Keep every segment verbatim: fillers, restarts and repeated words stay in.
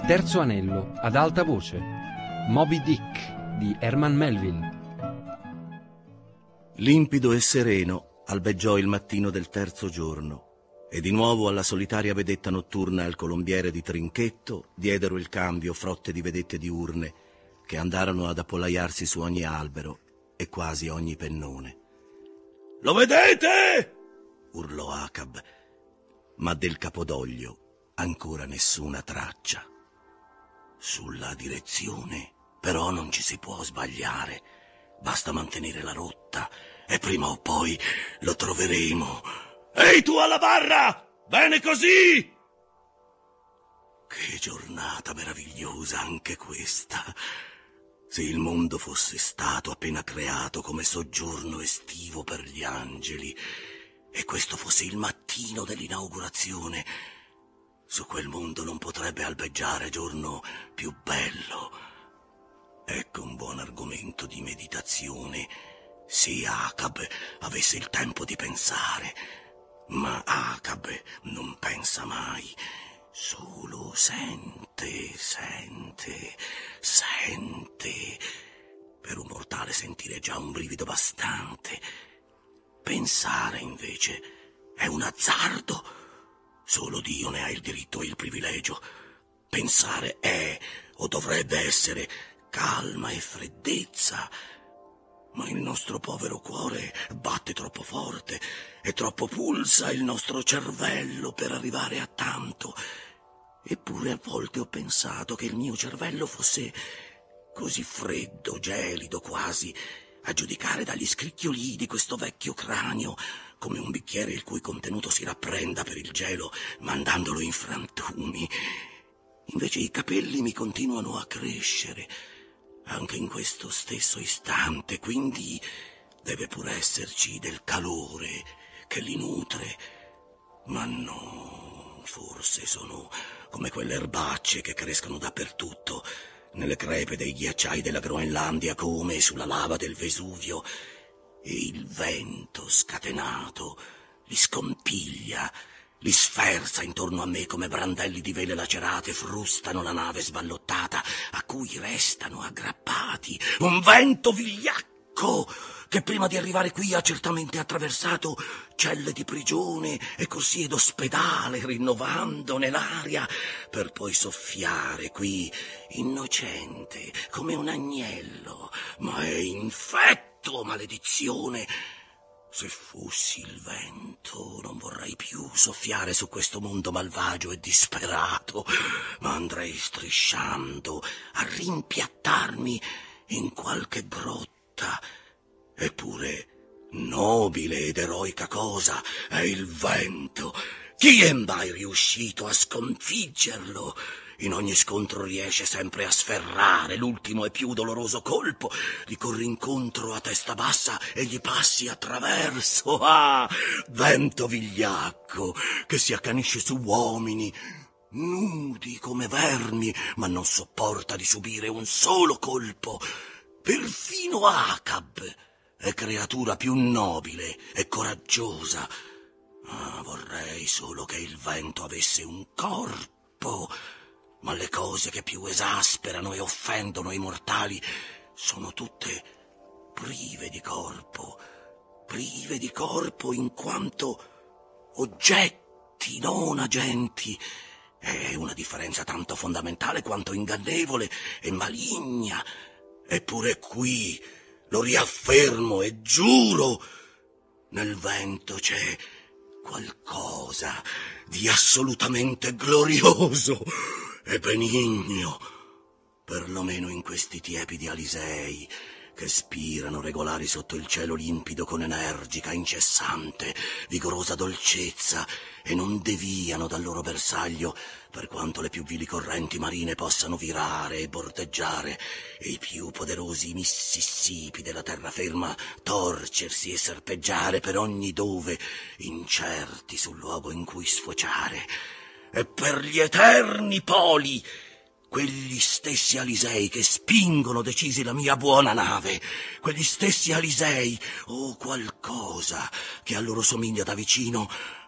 terzo anello ad alta voce. Moby Dick di Herman Melville. Limpido e sereno albeggiò il mattino del terzo giorno e di nuovo alla solitaria vedetta notturna al colombiere di Trinchetto diedero il cambio frotte di vedette diurne che andarono ad appollaiarsi su ogni albero e quasi ogni pennone. «Lo vedete?» urlò Acab, ma del Capodoglio ancora nessuna traccia. Sulla direzione però non ci si può sbagliare, basta mantenere la rotta e prima o poi lo troveremo. Ehi tu alla barra, bene così? Che giornata meravigliosa anche questa. Se il mondo fosse stato appena creato come soggiorno estivo per gli angeli e questo fosse il mattino dell'inaugurazione, su quel mondo non potrebbe albeggiare giorno più bello. Ecco un buon argomento di meditazione se Acab avesse il tempo di pensare. Ma Acab non pensa mai, solo sente, sente, sente. Per un mortale sentire è già un brivido bastante. Pensare invece è un azzardo. Solo Dio ne ha il diritto e il privilegio. Pensare è, o dovrebbe essere, calma e freddezza. Ma il nostro povero cuore batte troppo forte e troppo pulsa il nostro cervello per arrivare a tanto. Eppure a volte ho pensato che il mio cervello fosse così freddo, gelido quasi, a giudicare dagli scricchiolii di questo vecchio cranio, come un bicchiere il cui contenuto si rapprenda per il gelo, mandandolo in frantumi. Invece i capelli mi continuano a crescere, anche in questo stesso istante, quindi deve pur esserci del calore che li nutre. Ma no, forse sono come quelle erbacce che crescono dappertutto, nelle crepe dei ghiacciai della Groenlandia come sulla lava del Vesuvio, e il vento scatenato li scompiglia, li sferza intorno a me come brandelli di vele lacerate frustano la nave sballottata a cui restano aggrappati. Un vento vigliacco che prima di arrivare qui ha certamente attraversato celle di prigione e corsie d'ospedale, rinnovando nell'aria, per poi soffiare qui innocente come un agnello, ma è infetto, maledizione. Se fossi il vento non vorrei più soffiare su questo mondo malvagio e disperato, ma andrei strisciando a rimpiattarmi in qualche grotta. Eppure nobile ed eroica cosa è il vento. Chi è mai riuscito a sconfiggerlo? In ogni scontro riesce sempre a sferrare l'ultimo e più doloroso colpo, gli corri incontro a testa bassa e gli passi attraverso. Ah, vento vigliacco che si accanisce su uomini nudi come vermi, ma non sopporta di subire un solo colpo. Perfino Acab è creatura più nobile e coraggiosa. Ah, vorrei solo che il vento avesse un corpo. Ma le cose che più esasperano e offendono i mortali sono tutte prive di corpo, prive di corpo in quanto oggetti, non agenti. È una differenza tanto fondamentale quanto ingannevole e maligna. Eppure qui, lo riaffermo e giuro, nel vento c'è qualcosa di assolutamente glorioso e benigno, perlomeno in questi tiepidi alisei che spirano regolari sotto il cielo limpido con energica, incessante, vigorosa dolcezza e non deviano dal loro bersaglio per quanto le più vili correnti marine possano virare e bordeggiare e i più poderosi Mississippi della terraferma torcersi e serpeggiare per ogni dove, incerti sul luogo in cui sfociare. E per gli eterni poli, quegli stessi alisei che spingono decisi la mia buona nave, quegli stessi alisei, o oh, qualcosa che a loro somiglia da vicino, qualcosa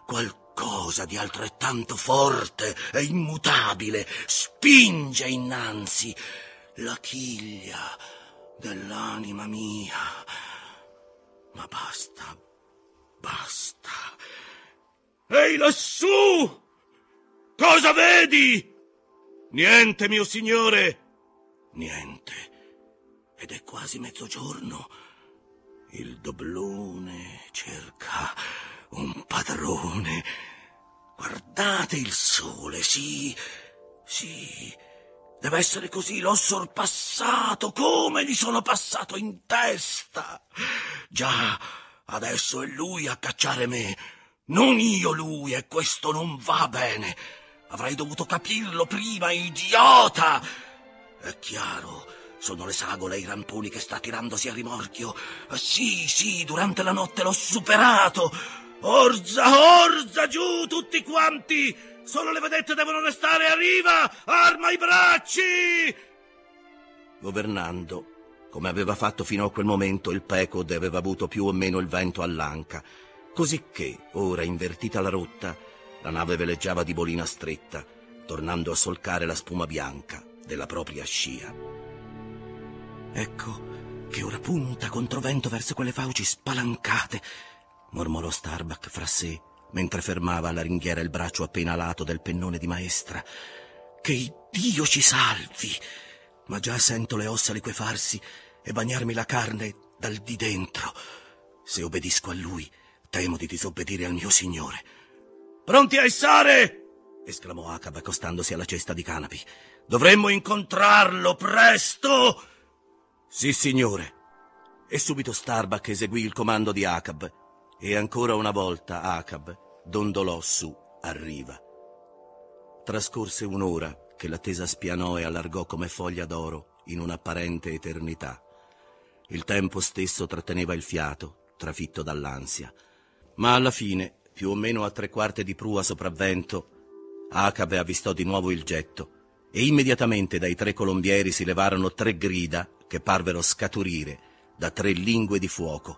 cosa di altrettanto forte e immutabile spinge innanzi la chiglia dell'anima mia. Ma basta, basta. Ehi lassù! Cosa vedi? Niente, mio signore. Niente. Ed è quasi mezzogiorno. Il doblone cerca un padrone. Guardate il sole, sì, sì. Deve essere così, l'ho sorpassato, come gli sono passato in testa. Già, adesso è lui a cacciare me, non io lui, e questo non va bene. Avrei dovuto capirlo prima, idiota! È chiaro, sono le sagole e i ramponi che sta tirandosi a rimorchio. Sì, sì, durante la notte l'ho superato. Orza, orza, giù tutti quanti! Solo le vedette devono restare a riva! Arma i bracci! Governando, come aveva fatto fino a quel momento, il Pequod aveva avuto più o meno il vento all'anca, cosicché, ora invertita la rotta, la nave veleggiava di bolina stretta, tornando a solcare la spuma bianca della propria scia. Ecco che ora punta controvento verso quelle fauci spalancate, mormorò Starbuck fra sé, mentre fermava alla ringhiera il braccio appena alato del pennone di maestra. Che Dio ci salvi! Ma già sento le ossa liquefarsi e bagnarmi la carne dal di dentro. Se obbedisco a lui, temo di disobbedire al mio signore. Pronti a issare! Esclamò Acab accostandosi alla cesta di canapi. Dovremmo incontrarlo presto! Sì, signore. E subito Starbuck eseguì il comando di Acab. E ancora una volta Acab dondolò su a riva. Trascorse un'ora che l'attesa spianò e allargò come foglia d'oro in un'apparente eternità. Il tempo stesso tratteneva il fiato, trafitto dall'ansia. Ma alla fine, più o meno a tre quarti di prua sopravvento, Acab avvistò di nuovo il getto e immediatamente dai tre colombieri si levarono tre grida che parvero scaturire da tre lingue di fuoco.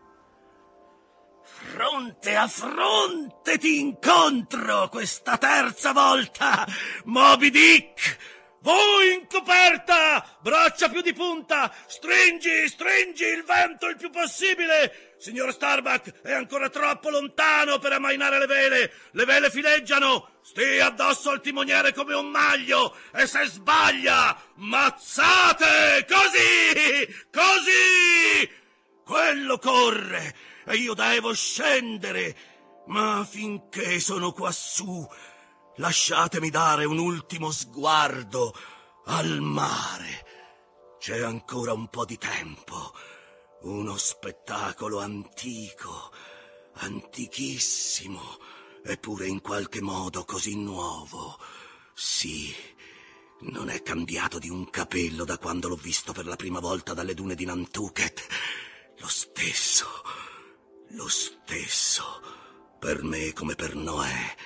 Fronte a fronte ti incontro questa terza volta, Moby Dick! Voi in coperta! Braccia più di punta! Stringi, stringi il vento il più possibile! Signor Starbuck è ancora troppo lontano per ammainare le vele! Le vele fileggiano! Stia addosso al timoniere come un maglio! E se sbaglia, mazzate! Così! Così! Quello corre! E io devo scendere, ma finché sono quassù, lasciatemi dare un ultimo sguardo al mare. C'è ancora un po' di tempo, uno spettacolo antico, antichissimo, eppure in qualche modo così nuovo. Sì, non è cambiato di un capello da quando l'ho visto per la prima volta dalle dune di Nantucket. Lo stesso... Lo stesso, per me come per Noè.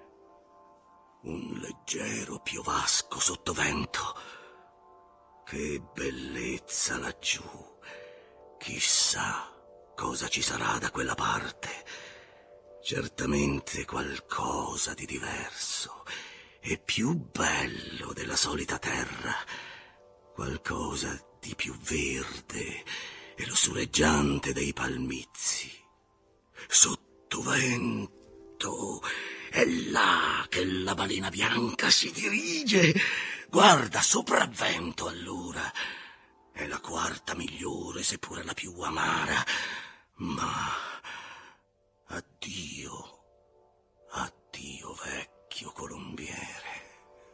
Un leggero piovasco sottovento. Che bellezza laggiù. Chissà cosa ci sarà da quella parte. Certamente qualcosa di diverso e più bello della solita terra. Qualcosa di più verde e lussureggiante dei palmizi. Sottovento, è là che la balena bianca si dirige. Guarda, sopravvento allora. È la quarta migliore, seppure la più amara. Ma addio, addio vecchio colombiere.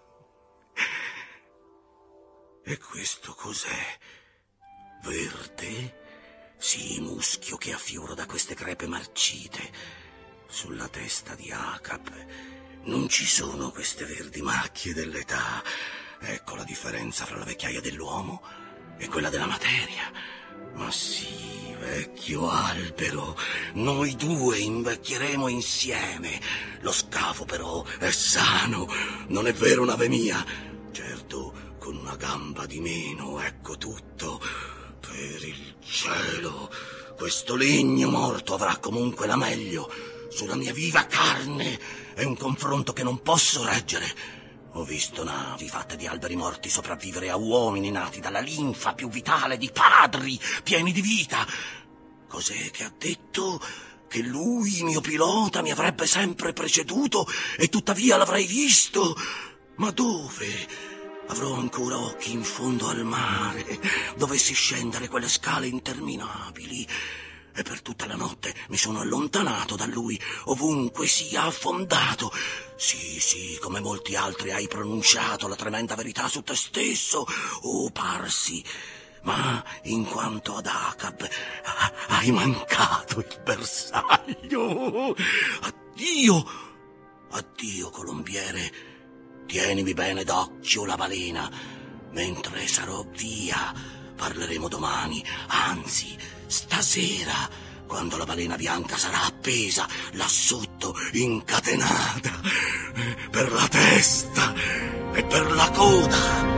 E questo cos'è? Verde? Sì, muschio che affiora da queste crepe marcite. Sulla testa di Acab non ci sono queste verdi macchie dell'età. Ecco la differenza fra la vecchiaia dell'uomo e quella della materia. Ma sì, vecchio albero, noi due invecchieremo insieme. Lo scafo però è sano, non è vero, nave mia? Certo, con una gamba di meno, ecco tutto. Per il cielo, questo legno morto avrà comunque la meglio. sulla mia viva carne. È un confronto che non posso reggere. Ho visto navi fatte di alberi morti sopravvivere a uomini nati dalla linfa più vitale di padri pieni di vita. Cos'è che ha detto? Che lui, mio pilota, mi avrebbe sempre preceduto e tuttavia l'avrei visto. Ma dove? Avrò ancora occhi in fondo al mare, dovessi scendere quelle scale interminabili. E per tutta la notte mi sono allontanato da lui, ovunque sia affondato. Sì, sì, come molti altri hai pronunciato la tremenda verità su te stesso, o Parsi. Ma in quanto ad Acab, hai mancato il bersaglio. Addio, addio, colombiere. Tienimi bene d'occhio la balena. Mentre sarò via, parleremo domani, anzi, stasera, quando la balena bianca sarà appesa là sotto, incatenata, per la testa e per la coda.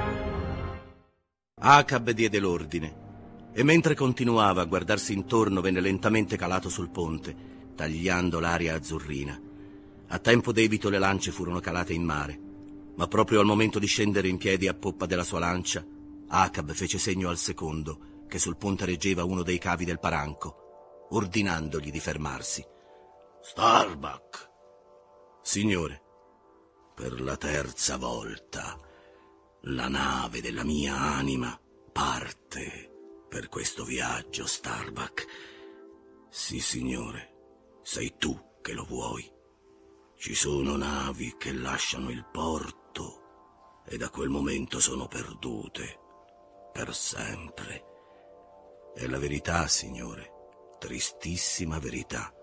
Acab diede l'ordine e mentre continuava a guardarsi intorno venne lentamente calato sul ponte, tagliando l'aria azzurrina. A tempo debito le lance furono calate in mare, ma proprio al momento di scendere in piedi a poppa della sua lancia, Acab fece segno al secondo, che sul ponte reggeva uno dei cavi del paranco, ordinandogli di fermarsi. «Starbuck!» «Signore!» «Per la terza volta la nave della mia anima parte per questo viaggio, Starbuck. Sì, signore, sei tu che lo vuoi. Ci sono navi che lasciano il porto e da quel momento sono perdute per sempre. È la verità, signore, tristissima verità.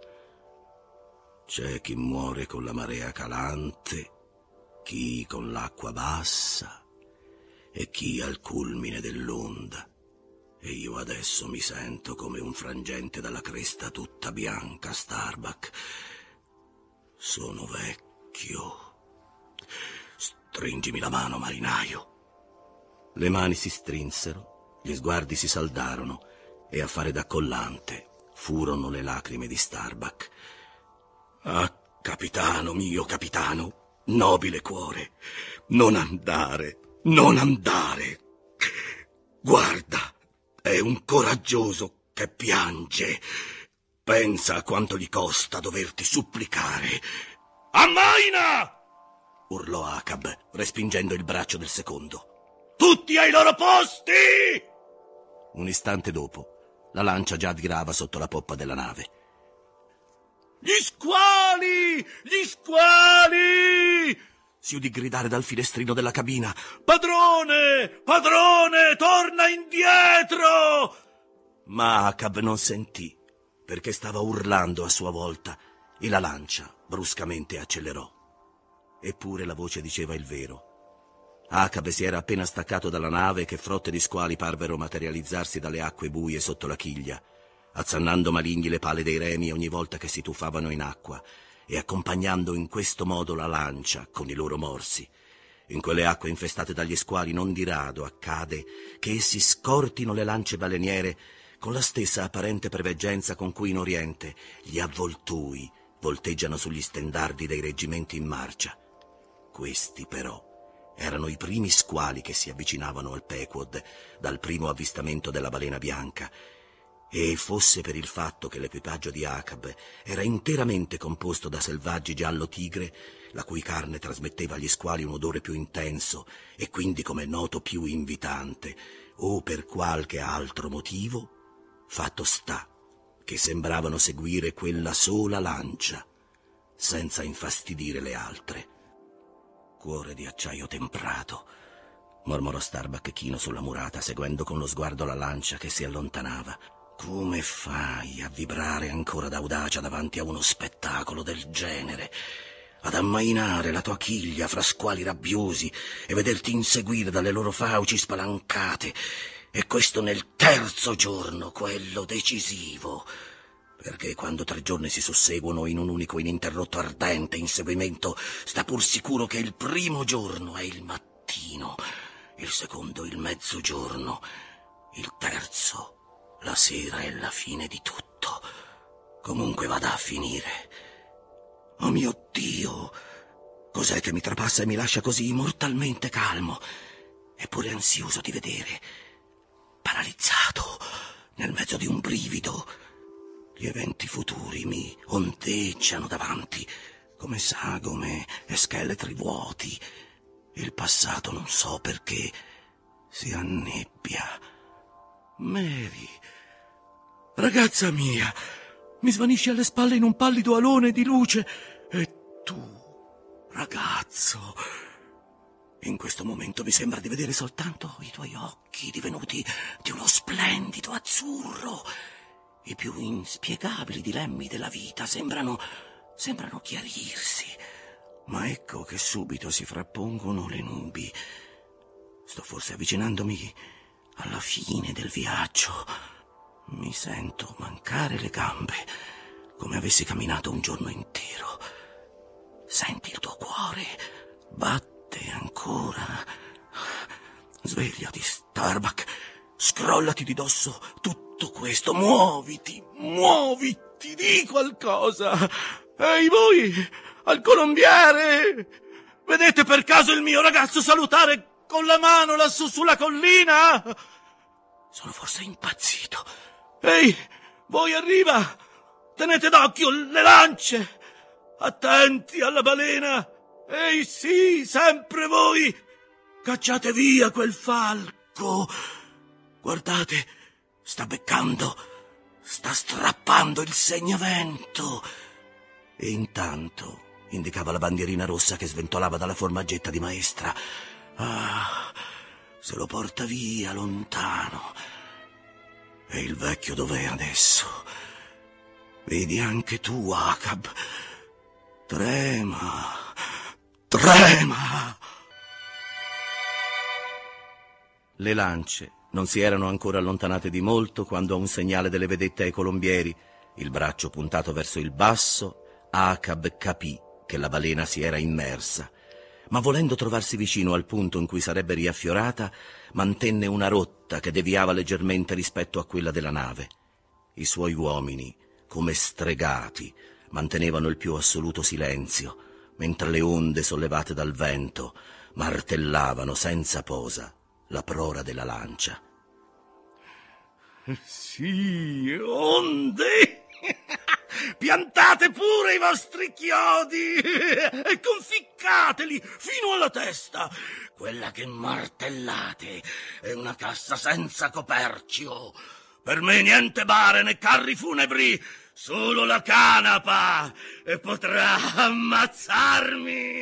C'è chi muore con la marea calante, chi con l'acqua bassa e chi al culmine dell'onda. E io adesso mi sento come un frangente dalla cresta tutta bianca, Starbuck. Sono vecchio. Stringimi la mano, marinaio. Le mani si strinsero, gli sguardi si saldarono e a fare da collante furono le lacrime di Starbuck. Ah, capitano mio, capitano, nobile cuore, non andare, non andare. Guarda, è un coraggioso che piange. Pensa a quanto gli costa doverti supplicare. Ammaina! Urlò Acab, respingendo il braccio del secondo. Tutti ai loro posti! Un istante dopo, la lancia già virava sotto la poppa della nave. Gli squali! Gli squali! Si udì gridare dal finestrino della cabina. Padrone! Padrone! Torna indietro! Ma Acab non sentì, perché stava urlando a sua volta e la lancia bruscamente accelerò. Eppure la voce diceva il vero. Acab si era appena staccato dalla nave che frotte di squali parvero materializzarsi dalle acque buie sotto la chiglia, azzannando maligni le pale dei remi ogni volta che si tuffavano in acqua e accompagnando in questo modo la lancia con i loro morsi. In quelle acque infestate dagli squali non di rado accade che essi scortino le lance baleniere con la stessa apparente preveggenza con cui in Oriente gli avvoltui volteggiano sugli stendardi dei reggimenti in marcia. Questi, però, erano i primi squali che si avvicinavano al Pequod dal primo avvistamento della balena bianca, e fosse per il fatto che l'equipaggio di Acab era interamente composto da selvaggi giallo tigre, la cui carne trasmetteva agli squali un odore più intenso e quindi, come è noto, più invitante, o per qualche altro motivo, fatto sta che sembravano seguire quella sola lancia, senza infastidire le altre. Cuore di acciaio temprato, mormorò Starbuck chino sulla murata, seguendo con lo sguardo la lancia che si allontanava. Come fai a vibrare ancora d'audacia davanti a uno spettacolo del genere? Ad ammainare la tua chiglia fra squali rabbiosi e vederti inseguire dalle loro fauci spalancate, e questo nel terzo giorno, quello decisivo, perché quando tre giorni si susseguono in un unico ininterrotto ardente inseguimento, sta pur sicuro che il primo giorno è il mattino, il secondo il mezzogiorno, il terzo la sera è la fine di tutto. Comunque vada a finire. Oh mio Dio, cos'è che mi trapassa e mi lascia così mortalmente calmo, eppure ansioso di vedere, paralizzato nel mezzo di un brivido. Gli eventi futuri mi ondeggiano davanti come sagome e scheletri vuoti. Il passato, non so perché, si annebbia. Mary, ragazza mia, mi svanisci alle spalle in un pallido alone di luce. E tu, ragazzo, in questo momento mi sembra di vedere soltanto i tuoi occhi divenuti di uno splendido azzurro. I più inspiegabili dilemmi della vita sembrano, sembrano chiarirsi, ma ecco che subito si frappongono le nubi. Sto forse avvicinandomi alla fine del viaggio. Mi sento mancare le gambe, come avessi camminato un giorno intero. Senti il tuo cuore, batte ancora. Svegliati, Starbuck, scrollati di dosso tutto questo, muoviti, muoviti, di qualcosa. Ehi voi, al colombiere, vedete per caso il mio ragazzo salutare con la mano lassù sulla collina? Sono forse impazzito. Ehi, voi arriva, tenete d'occhio le lance, attenti alla balena. Ehi sì, sempre voi, cacciate via quel falco. Guardate, sta beccando, sta strappando il segnavento. E intanto indicava la bandierina rossa che sventolava dalla formaggetta di maestra. Ah, se lo porta via lontano. E il vecchio dov'è adesso? Vedi anche tu, Acab. Trema, trema. Le lance non si erano ancora allontanate di molto quando, a un segnale delle vedette ai colombieri, il braccio puntato verso il basso, Acab capì che la balena si era immersa, ma volendo trovarsi vicino al punto in cui sarebbe riaffiorata, mantenne una rotta che deviava leggermente rispetto a quella della nave. I suoi uomini, come stregati, mantenevano il più assoluto silenzio, mentre le onde sollevate dal vento martellavano senza posa la prora della lancia. Sì, onde! Piantate pure i vostri chiodi e conficcateli fino alla testa. Quella che martellate è una cassa senza coperchio. Per me niente bare né carri funebri, solo la canapa, e potrà ammazzarmi.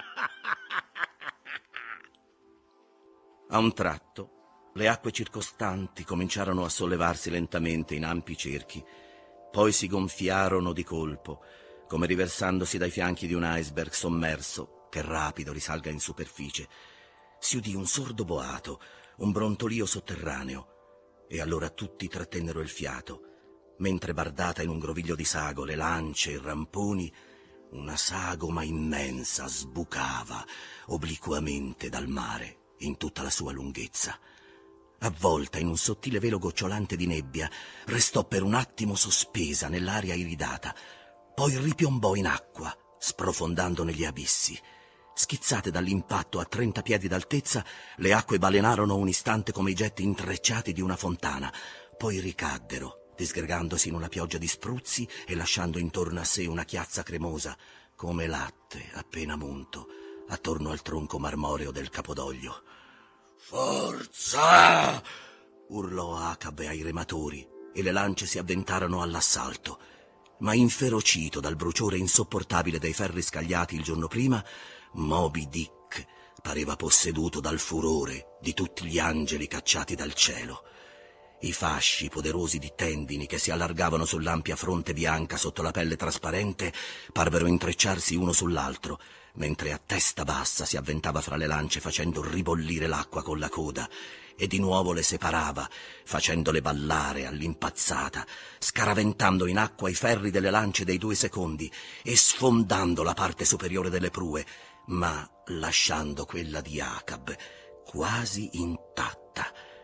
A un tratto le acque circostanti cominciarono a sollevarsi lentamente in ampi cerchi. Poi si gonfiarono di colpo, come riversandosi dai fianchi di un iceberg sommerso che rapido risalga in superficie. Si udì un sordo boato, un brontolio sotterraneo, e allora tutti trattennero il fiato, mentre, bardata in un groviglio di sagole, lance e ramponi, una sagoma immensa sbucava obliquamente dal mare in tutta la sua lunghezza. Avvolta in un sottile velo gocciolante di nebbia, restò per un attimo sospesa nell'aria iridata, poi ripiombò in acqua, sprofondando negli abissi. Schizzate dall'impatto a trenta piedi d'altezza, le acque balenarono un istante come i getti intrecciati di una fontana, poi ricaddero, disgregandosi in una pioggia di spruzzi e lasciando intorno a sé una chiazza cremosa, come latte appena munto, attorno al tronco marmoreo del capodoglio. «Forza!» urlò Acab ai rematori, e le lance si avventarono all'assalto. Ma inferocito dal bruciore insopportabile dei ferri scagliati il giorno prima, Moby Dick pareva posseduto dal furore di tutti gli angeli cacciati dal cielo. I fasci poderosi di tendini che si allargavano sull'ampia fronte bianca sotto la pelle trasparente parvero intrecciarsi uno sull'altro, mentre a testa bassa si avventava fra le lance facendo ribollire l'acqua con la coda, e di nuovo le separava, facendole ballare all'impazzata, scaraventando in acqua i ferri delle lance dei due secondi e sfondando la parte superiore delle prue, ma lasciando quella di Acab quasi intatta.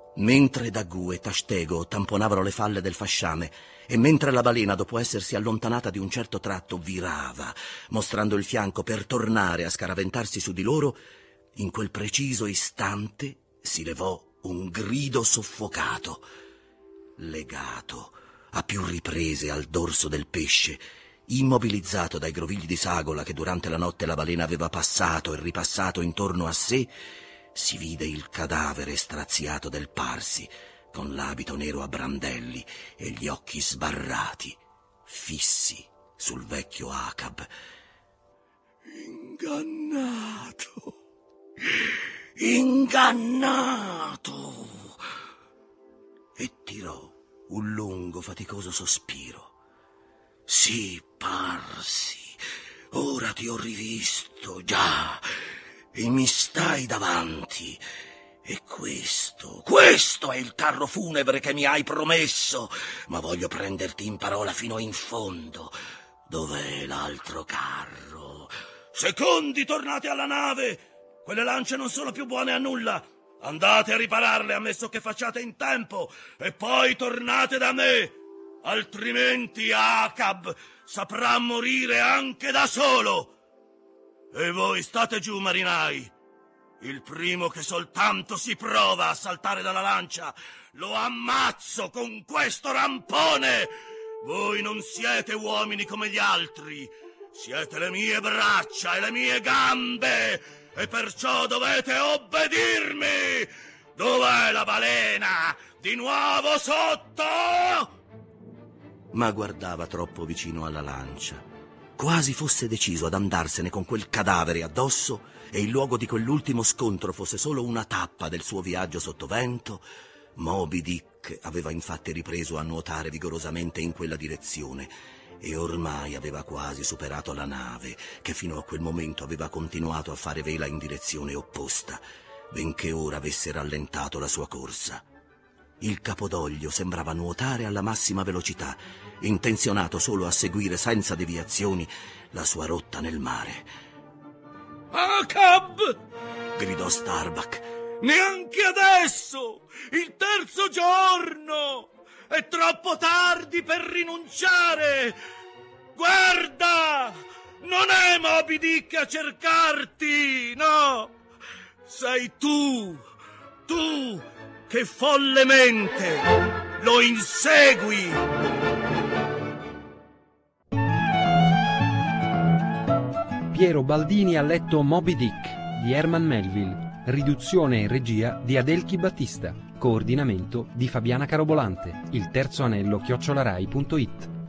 Mentre Daggù e Tashtego tamponavano le falle del fasciame e mentre la balena, dopo essersi allontanata di un certo tratto, virava, mostrando il fianco per tornare a scaraventarsi su di loro, in quel preciso istante si levò un grido soffocato, legato a più riprese al dorso del pesce, immobilizzato dai grovigli di sagola che durante la notte la balena aveva passato e ripassato intorno a sé. Si vide il cadavere straziato del Parsi, con l'abito nero a brandelli e gli occhi sbarrati, fissi sul vecchio Acab. Ingannato! Ingannato! E tirò un lungo, faticoso sospiro. Sì, Parsi, ora ti ho rivisto, già, e mi stai davanti. E questo, questo è il carro funebre che mi hai promesso, ma voglio prenderti in parola fino in fondo. Dov'è l'altro carro? Secondi, tornate alla nave! Quelle lance non sono più buone a nulla. Andate a ripararle, ammesso che facciate in tempo, e poi tornate da me. Altrimenti Acab saprà morire anche da solo. E voi state giù, marinai. Il primo che soltanto si prova a saltare dalla lancia lo ammazzo con questo rampone. Voi non siete uomini come gli altri. Siete le mie braccia e le mie gambe, e perciò dovete obbedirmi. Dov'è la balena? Di nuovo sotto? Ma guardava troppo vicino alla lancia, quasi fosse deciso ad andarsene con quel cadavere addosso e il luogo di quell'ultimo scontro fosse solo una tappa del suo viaggio sottovento. Moby Dick aveva infatti ripreso a nuotare vigorosamente in quella direzione e ormai aveva quasi superato la nave, che fino a quel momento aveva continuato a fare vela in direzione opposta, benché ora avesse rallentato la sua corsa. Il capodoglio sembrava nuotare alla massima velocità, intenzionato solo a seguire senza deviazioni la sua rotta nel mare. «Acab!» gridò Starbuck. «Neanche adesso! Il terzo giorno! È troppo tardi per rinunciare! Guarda! Non è Moby Dick a cercarti, no! Sei tu! Tu che follemente lo insegui!» Piero Baldini ha letto Moby Dick di Herman Melville, riduzione e regia di Adelchi Battista, coordinamento di Fabiana Carobolante, il terzo anello chiocciolarai punto it.